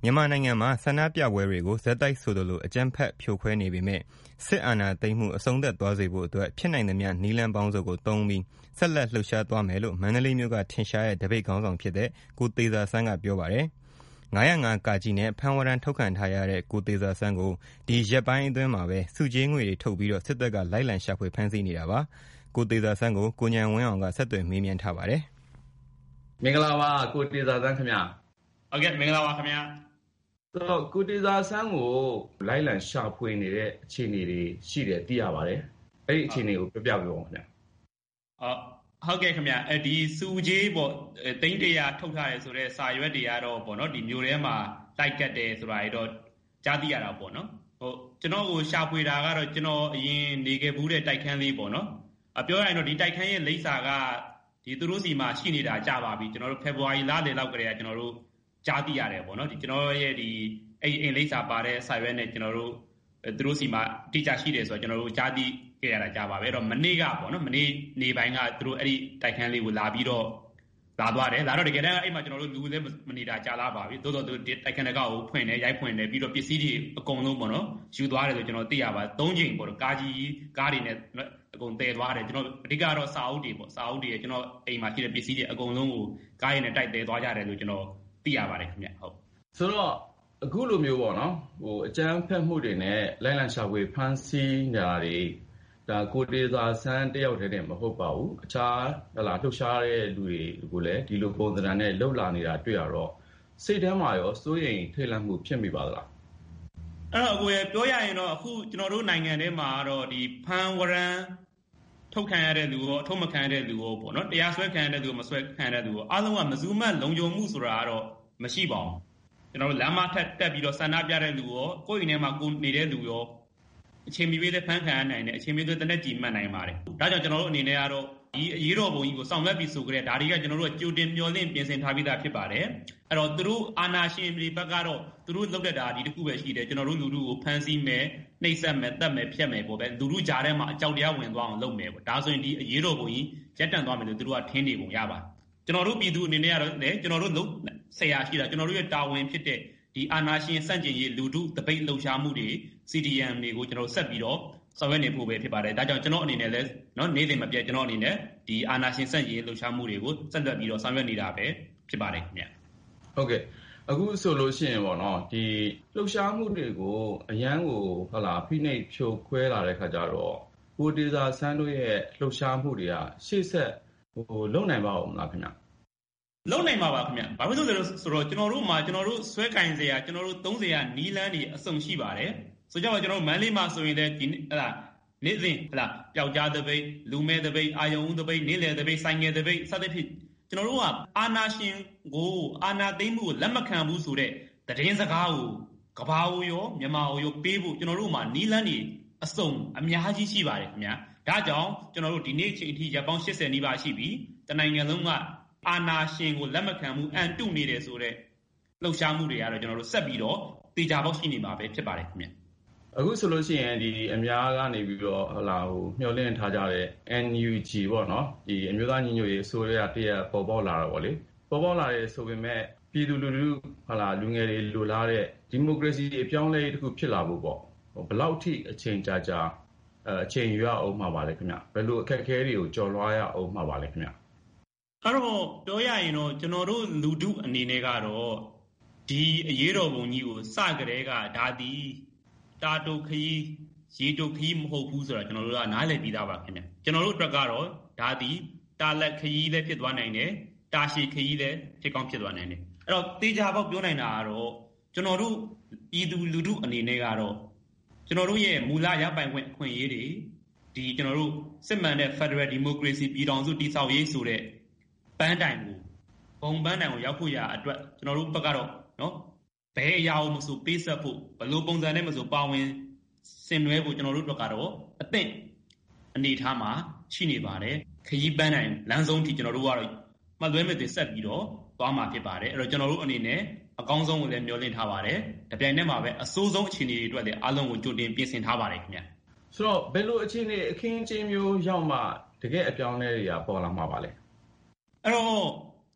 မြန်မာနိုင်ငံမှာဆန္ဒပြပွဲတွေကိုဆက်တိုက်ဆိုသလိုအကြမ်းဖက်ဖြိုခွဲနေပေမဲ့စစ်အာဏာသိမ်းမှုအဆုံးသတ်သွားစေဖို့အတွက်ဖြစ်နိုင်သမျှနည်းလမ်းပေါင်းစုံကိုသုံးပြီးဆက်လက်လှုပ်ရှားသွားမယ်လို့မန္တလေးမြို့ကထင်ရှားတဲ့တပိတ်ခေါင်းဆောင်ဖြစ်တဲ့ကိုတေဇာဆန်းကပြောပါတယ်။905 ကကြီးနဲ့ဖမ်းဝရမ်းထုတ်ခံထားရတဲ့ကိုတေဇာဆန်းကိုဒီရက်ပိုင်းအတွင်းမှာပဲစုကြေးငွေတွေထုတ်ပြီးတော့စစ်တပ်ကလိုက်လံရှာဖွေဖမ်းဆီးနေတာပါ။ကိုတေဇာဆန်းကိုကိုဉာဏ်ဝင်းအောင်ကဆက်သွယ်မေးမြန်းထားပါတယ်။မင်္ဂလာပါကိုတေဇာဆန်းခင်ဗျာ။ဟုတ်ကဲ့မင်္ဂလာပါခင်ဗျာ။ကိုတေဇာဆန်းကိုလိုက်လံရှာဖွေနေတဲ့အခြေအနေတွေရှိတယ်သိရပါတယ်။အဲ့ဒီအခြေအနေကိုပြပြပေးပါဦးခင်ဗျာ။ဟုတ်ကဲ့ခင်ဗျာ။ဒီစုကြေးပေါ့သိန်း100ထုတ်ထားတယ်ဆိုတော့စာရွက်တွေကတော့ပေါ့နော်ဒီမျိုးထဲမှာလိုက်ကတ်တယ်ဆိုတာတွေတော့ကြားသိရတာပေါ့နော်။ကျွန်တော်ကိုရှာဖွေတာကတော့ကျွန်တော်အရင်နေခဲ့ဘူးတဲ့တိုက်ခန်းလေးပေါ့နော်။ပြောရရင်တော့ဒီတိုက်ခန်းရဲ့လိပ်စာကဒီသူတို့စီမှာရှိနေတာကြာပါပြီ။ကျွန်တော်တို့ဖေဖော်ဝါရီလလယ်လောက်ကတည်းကကျွန်တော်တို့ကြားသိရတယ်ပေါ့နော်ဒီကျွန်တော်ရဲ့ဒီအိမ်လိပ်စာပါတဲ့စာရွက်နဲ့ကျွန်တော်တို့သူတို့စီမှာတိကျရှိတယ်ဆိုတော့ကျွန်တော်တို့ကြားသိခဲ့ရတာကြားပါပဲအဲ့တော့မနေ့ကပေါ့နော်မနေ့နေပိုင်းကသူတို့အဲ့ဒီတိုက်ခန်းလေးကိုလာပြီးတော့လာသွားတယ်လာတော့တကယ်တမ်းအဲ့မှာကျွန်တော်တို့လူလည်းမနေတာကြာလာပါပြီသို့တော်သူတိုက်ခန်းတကောက်ကိုဖွင့်တယ်ရိုက်ဖွင့်တယ်ပြီးတော့ပစ္စည်းတွေအကုန်လုံးပေါ့နော်ယူသွားတယ်ဆိုကျွန်တော်သိရပါ3ချိန်ပေါ့ကားတွေနဲ့အကုန်တည်သွားတယ်ကျွန်တော်အဓိကတော့စာအုပ်တွေပေါ့စာအုပ်တွေကျွန်တော်အိမ်မှာရှိတဲ့ပစ္စည်းတွေအကုန်လုံးကိုကားရည်နဲ့တိုက်တည်သွားကြတယ်လို့ကျွန်တော်သိရပါတယ်ခင်ဗျဟုတ်ဆိုတော့အခုလိုမျိုးပေါ့နော်အကြမ်းဖက်မှုတွေနဲ့လိုက်လံရှာဖွေဖမ်းဆီးနေတာတွေဒါကိုတေဇာဆန်းတယောက်တည်းနဲ့မဟုတ်ပါဘူးအခြားလှုပ်ရှားတဲ့လူတွေကိုလည်းဒီလိုပုံစံနဲ့လှုပ်လာနေတာတွေ့ရတော့စိတ်ထဲမှာရောစိုးရိမ်ထိတ်လန့်မှုဖြစ်မိပါသလားအဲ့တော့ကိုရပြောရရင်တော့အခုကျွန်တော်တို့နိုင်ငံထဲမှာတော့ဒီဖမ်းဝရမ်းထုတ်ခံရတဲ့လူရောအထုံးမခံရတဲ့လူရောပေါ့နော်တရားစွဲခံရတဲ့လူမစွဲခံရတဲ့လူရောအားလုံးကမစုမတ်လုံခြုံမှုဆိုတာကတော့မရှိပါဘူးကျွန်တော်တို့လမ်းမထက်တက်ပြီးတော့ဆန္ဒပြတဲ့လူရောကိုယ့်အိမ်ထဲမှာကိုနေတဲ့လူရောအချိန်မီဖမ်းခံရနိုင်တယ်အချိန်မီတနက်ကြီးမှတ်နိုင်ပါတယ်ဒါကြောင့်ကျွန်တော်တို့အနေနဲ့ကတော့ဒီအရေးတော်ပုံကြီးကိုဆောင်ရွက်ပြီးဆိုကြတဲ့ဒါတွေကကျွန်တော်တို့ကကြိုတင်မျှော်လင့်ပြင်ဆင်ထားပြီးသားဖြစ်ပါတယ်အဲ့တော့သူတို့အာဏာရှင်တွေဘက်ကတော့သူတို့လုပ်တဲ့ဒါဒီတစ်ခုပဲရှိတယ်ကျွန်တော်တို့လူထုကိုဖမ်းဆီးမယ်နှိပ်စက်မယ်တတ်မယ်ဖျက်မယ်ပေါ့ပဲလူထုကြားထဲမှာအကြောက်တရားဝင်သွားအောင်လုပ်မယ်ပေါ့ဒါဆိုရင်ဒီအရေးတော်ပုံကြီးရပ်တန့်သွားမယ်လို့သူတို့ကထင်နေပုံရပါတယ်ကျွန်တော်တို့ပြည်သူအနေနဲ့ကတော့လေကျွန်တော်တို့လုပ်ဆရာရှိတာကျွန်တော်တို့ရဲ့တာဝန်ဖြစ်တဲ့ဒီအာဏာရှင်စန့်ကျင်ရေးလူထုတပိတ်လှုပ်ရှားမှုတွေ CDM တွေကိုကျွန်တော်ဆက်ပြီးတော့ဆောင်ရွက်နေဖို့ပဲဖြစ်ပါတယ်ဒါကြောင့်ကျွန်တော်အနေနဲ့လည်းနော်နေ့စဉ်မပြတ်ကျွန်တော်အနေနဲ့ဒီအာဏာရှင်စန့်ကျင်ရေးလှုပ်ရှားမှုတွေကိုဆက်လက်ပြီးတော့ဆောင်ရွက်နေတာပဲဖြစ်ပါတယ်ခင်ဗျဟုတ်ကဲ့အခုဆိုလို့ရှိရင်ပေါ့နော်ဒီလှုပ်ရှားမှုတွေကိုအရန်ကိုဖိနှိပ်ဖြိုခွဲလာတဲ့ခါကျတော့ကိုတေဇာဆန်းတို့ရဲ့လှုပ်ရှားမှုတွေကရှေ့ဆက်လုံနိုင်ပါဦးမလားခင်ဗျလုံနိုင်ပါခင်ဗျဘာဖြစ်လို့လဲဆိုတော့ကျွန်တော်တို့ဆွဲကင်စရာကျွန်တော်တို့သုံးစရာနီးလန်းတွေအစုံရှိပါတယ်ဆိုကြပါကျွန်တော်တို့မန်းလေးမှာဆိုရင်လည်းဒီနေ့စဉ်ပျောက်ကြားတပိတ်လူမဲတပိတ်အာယုံဦးတပိတ်နေ့လယ်တပိတ်ဆိုင်ငယ်တပိတ်စသဖြင့်ကျွန်တော်တို့ကအာဏာရှင်ကိုအာဏာသိမ်းမှုကိုလက်မခံဘူးဆိုတဲ့သတင်းစကားကိုကဘာကိုရောမြန်မာကိုရောပေးဖို့ကျွန်တော်တို့မှာနီးလန်းတွေအစုံအများကြီးရှိပါတယ်ခင်ဗျာဒါကြောင့်ကျွန်တော်တို့ဒီနေ့ချိန်အထိရပ်ပေါင်း80နီးပါးရှိပြီတနိုင်ငံလုံးကအာဏာရှင်ကိုလက်မခံမှုအန်တုနေတယ်ဆိုတဲ့လှုပ်ရှားမှုတွေကတော့ကျွန်တော်တို့ဆက်ပြီးတော့တေချာပေါက်ရှိနေမှာပဲဖြစ်ပါတယ်ခင်ဗျအခုဆိုလို့ရှိရင်ဒီအများကနေပြီးတော့မျှော်လင့်ထားကြတဲ့ NUG ပေါ့နော်ဒီအမျိုးသားညီညွတ်ရေးအစိုးရတရက်ပေါ်ပေါက်လာတော့ဗောလေပေါ်ပေါက်လာတဲ့ဆိုပေမဲ့ပြည်သူလူထုလူငယ်တွေလိုလားတဲ့ဒီမိုကရေစီအပြောင်းလဲတစ်ခုဖြစ်လာဖို့ပေါ့ဘယ်လောက်ထိအချိန်ကြာအချိန်ယူရအောင်မှာပါလဲခင်ဗျဘယ်လိုအခက်အခဲတွေကိုကျော်လွှားရအောင်မှာပါလဲခင်ဗျအဲ့တော့ပြောရရင်တော့ကျွန်တော်တို့လူထုအနေနဲ့ကတော့ဒီအရေးတော်ပုံကြီးကိုစကြတဲ့ကဒါဒီတာတုခီးရေတုခီးမဟုတ်ဘူးဆိုတာကျွန်တော်တို့ကနားလည်ပြီးသားပါခင်ဗျကျွန်တော်တို့အတွက်ကတော့ဒါဒီတာလက်ခီးလည်းဖြစ်သွားနိုင်တယ်တာရှည်ခီးလည်းဖြစ်ကောင်းဖြစ်သွားနိုင်တယ်အဲ့တော့တေချာပေါက်ပြောနိုင်တာကတော့ကျွန်တော်တို့ပြည်သူလူထုအနေနဲ့ကတော့ကျွန်တော်တို့ရဲ့မူလရပိုင်ခွင့်အခွင့်အရေးတွေဒီကျွန်တော်တို့စစ်မှန်တဲ့ Federal Democracy ပြည်ထောင်စုတည်ဆောက်ရေးဆိုတဲ့ပန်းတိုင်ကိုဘုံပန်းတိုင်ကိုရောက်ဖို့ရအတွက်ကျွန်တော်တို့ဘက်ကတော့နော်ဘယ်အရာကိုမဆိုပေးဆက်ဖို့ဘယ်လိုပုံစံနဲ့မဆိုပါဝင်ဆင်နွှဲဖို့ကျွန်တော်တို့ဘက်ကတော့အသင့်အနေထားမှာရှိနေပါတယ်ခရီးပန်းတိုင်လမ်းဆုံးထိကျွန်တော်တို့ကတော့မှတ်လွဲမဲ့တင်ဆက်ပြီးတော့သွားမှာဖြစ်ပါတယ်အဲ့တော့ကျွန်တော်တို့အနေနဲ့အကောင်းဆုံးကိုလည်းမျှော်လင့်ထားပါတယ်တပြိုင်နက်မှာပဲအဆိုးဆုံးအခြေအနေတွေအတွက်လည်းအားလုံးကိုကြိုတင်ပြင်ဆင်ထားပါတယ်ခင်ဗျဆိုတော့ဘယ်လိုအခြေအနေအခင်းအကျင်းမျိုးရောက်မှတကယ်အပြောင်းအလဲတွေကပေါ်လာမှာပါလဲအဲ့တော့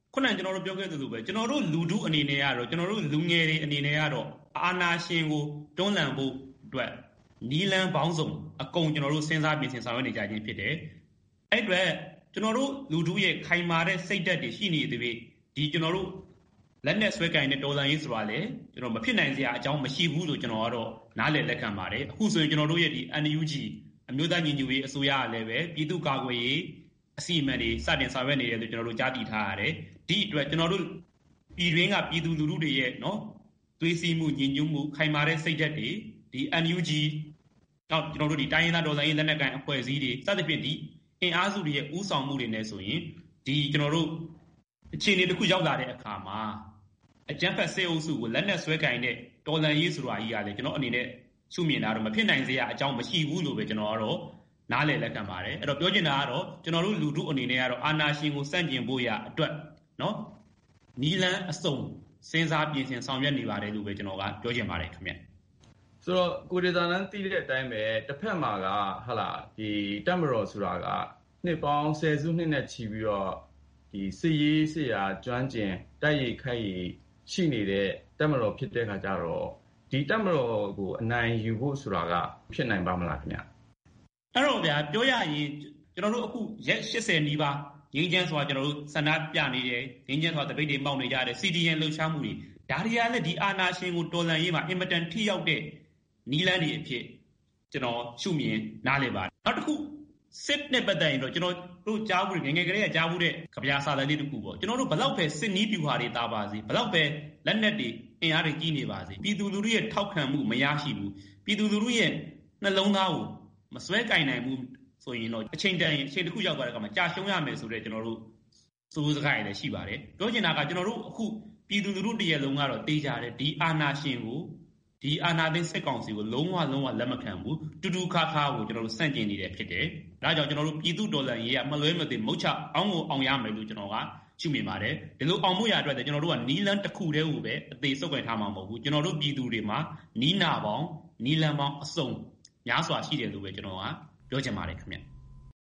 ခုနကကျွန်တော်တို့ပြောခဲ့သလိုပဲကျွန်တော်တို့လူထုအနေနဲ့ကတော့ကျွန်တော်တို့လူငယ်တွေအနေနဲ့ကတော့အာဏာရှင်ကိုတွန်းလှန်ဖို့အတွက်နီလန်ပေါင်းစုံအကုန်ကျွန်တော်တို့စဉ်းစားပြင်ဆင်ဆောင်ရွက်နေကြခြင်းဖြစ်တယ်။အဲ့အတွက်ကျွန်တော်တို့လူထုရဲ့ခိုင်မာတဲ့စိတ်ဓာတ်တွေရှိနေသေးပေဒီကျွန်တော်တို့လက်နဲ့ဆွဲကင်တဲ့တော်လှန်ရေးဆိုတာလေကျွန်တော်မဖြစ်နိုင်စရာအကြောင်းမရှိဘူးလို့ကျွန်တော်ကတော့နားလည်လက်ခံပါတယ်။အခုဆိုရင်ကျွန်တော်တို့ရဲ့ဒီ NUG အမျိုးသားညီညွတ်ရေးအစိုးရကလည်းပဲပြည်သူ့ကာကွယ်ရေးအစီအမံတွေစတင်ဆောင်ရွက်နေတယ်လို့ကျွန်တော်တို့ကြားသိထားရတယ်။ဒီအတွက်ကျွန်တော်တို့ပြည်တွင်းကပြည်သူလူထုတွေရဲ့နော်သွေးစည်းမှုညီညွတ်မှုခိုင်မာတဲ့စိတ်ဓာတ်တွေဒီ NUG တော့ကျွန်တော်တို့ဒီတိုင်းရင်းသားတော်လှန်ရေးလက်နက်ကိုင်အဖွဲ့အစည်းတွေစသဖြင့်ဒီအင်အားစုတွေရဲ့ဥဆောင်မှုတွေနဲ့ဆိုရင်ဒီကျွန်တော်တို့အခြေအနေတစ်ခုရောက်လာတဲ့အခါမှာအကြမ်းဖက်စစ်အုပ်စုကိုလက်နက်ဆွဲကင်တဲ့တော်လှန်ရေးဆိုတာကြီးကလည်းကျွန်တော်အနေနဲ့ရှုမြင်တာတော့မဖြစ်နိုင်စေရအကြောင်းမရှိဘူးလို့ပဲကျွန်တော်ကတော့နားလည်လက်ခံပါတယ်အဲ့တော့ပြောချင်တာကတော့ကျွန်တော်တို့လူထုအနေနဲ့ကတော့အာဏာရှင်ကိုစန့်ကျင်ဖို့ရအတွက်နော်နီလန်းအစုံစဉ်းစားပြင်ဆင်ဆောင်ရွက်နေပါတယ်လို့ပဲကျွန်တော်ကပြောချင်ပါတယ်ခင်ဗျဆိုတော့ကိုဒေတာနန်းသိတဲ့အတိုင်းပဲတစ်ဖက်မှာကဟာလာဒီတပ်မတော်ဆိုတာကနှစ်ပေါင်း10စုနှစ်နဲ့ချီပြီးတော့ဒီစစ်ရေးစစ်ရာကျွမ်းကျင်တိုက်ရိုက်ခိုက်ရှိနေတဲ့တပ်မတော်ဖြစ်တဲ့ခါကျတော့ဒီတပ်မတော်ကိုအနိုင်ယူဖို့ဆိုတာကဖြစ်နိုင်ပါမလားခင်ဗျအဲ့တော့ဗျာပြောရရင်ကျွန်တော်တို့အခုရက်80နီးပါးငင်းချမ်းဆိုတာကျွန်တော်တို့ဆန္ဒပြနေတယ်ငင်းချမ်းဆိုတာတပိတ်တွေပေါက်နေကြတယ် CDN လှုပ်ရှားမှုတွေဒါတွေကလည်းဒီအာဏာရှင်ကိုတော်လှန်ရေးမှာအင်မတန်ထိရောက်တဲ့နီလန်းတွေအဖြစ်ကျွန်တော်ရှုမြင်နားလည်ပါတယ်နောက်တစ်ခုစစ်နဲ့ပတ်သက်ရင်တော့ကျွန်တော်တို့ကြားဘူးငယ်ငယ်ကလေးကကြားဘူးတဲ့ကြပြာစာတမ်းလေးတစ်ခုပေါ့ကျွန်တော်တို့ဘလောက်ပဲစစ်နီးပြူဟာတွေတာပါစေဘလောက်ပဲလက်နက်တွေအင်အားတွေကြီးနေပါစေပြည်သူလူထုရဲ့ထောက်ခံမှုမရရှိဘူးပြည်သူလူထုရဲ့နှလုံးသားကိုမစွဲကင်နိုင်ဘူးဆိုရင်တော့အချိန်တန်ရင်အချိန်တစ်ခုရောက်သွားတဲ့အခါမှာကြာရှုံးရမယ်ဆိုတဲ့ကျွန်တော်တို့စိုးစကားရည်လည်းရှိပါတယ်ပြောချင်တာကကျွန်တော်တို့အခုပြည်သူလူထုတရက်လုံးကတော့တေးကြတယ်ဒီအာဏာရှင်ကိုဒီအာဏာသိမ်းစစ်ကောင်စီကိုလုံးဝလက်မခံဘူးတူတူခါခါကိုကျွန်တော်တို့စန့်ကျင်နေတယ်ဖြစ်တယ်ဒါကြောင့်ကျွန်တော်တို့ပြည်သူတော်လှန်ရေးကမလွဲမသွေမုတ်ချအောင်ကိုအောင်ရမယ်လို့ကျွန်တော်ကရှုမြင်ပါတယ်ဒီလိုအောင်မှုရအတွက်ကျွန်တော်တို့ကနီလန်းတစ်ခုတည်းကိုပဲအသေးစုပ်ကိုင်ထားမှာမဟုတ်ဘူးကျွန်တော်တို့ပြည်သူတွေမှာနီးနာပေါင်းနီလန်းပေါင်းအစုံများစွာရှိတယ်လို့ပဲကျွန်တော်ကပြောချင်ပါတယ်ခင်ဗျ